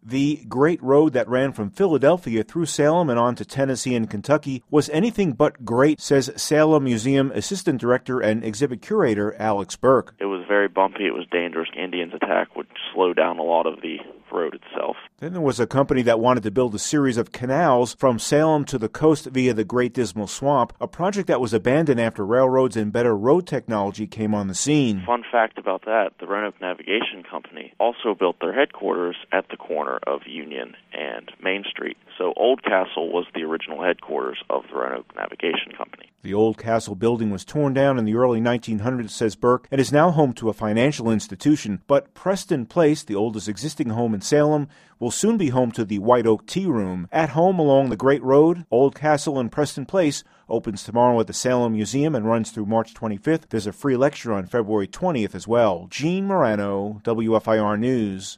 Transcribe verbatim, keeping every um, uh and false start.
The Great Road that ran from Philadelphia through Salem and on to Tennessee and Kentucky was anything but great, says Salem Museum Assistant Director and Exhibit Curator Alex Burke. It was very bumpy. It was dangerous. Indians' attack would slow down a lot of the road itself. Then there was a company that wanted to build a series of canals from Salem to the coast via the Great Dismal Swamp, a project that was abandoned after railroads and better road technology came on the scene. Fun fact about that, the Roanoke Navigation Company also built their headquarters at the corner of Union and Main Street. So Old Castle was the original headquarters of the Roanoke Navigation Company. The old castle building was torn down in the early nineteen hundreds, says Burke, and is now home to a financial institution. But Preston Place, the oldest existing home in Salem, will soon be home to the White Oak Tea Room. At home along the Great Road, Old Castle and Preston Place opens tomorrow at the Salem Museum and runs through March twenty-fifth. There's a free lecture on February twentieth as well. Gene Morano, W F I R News.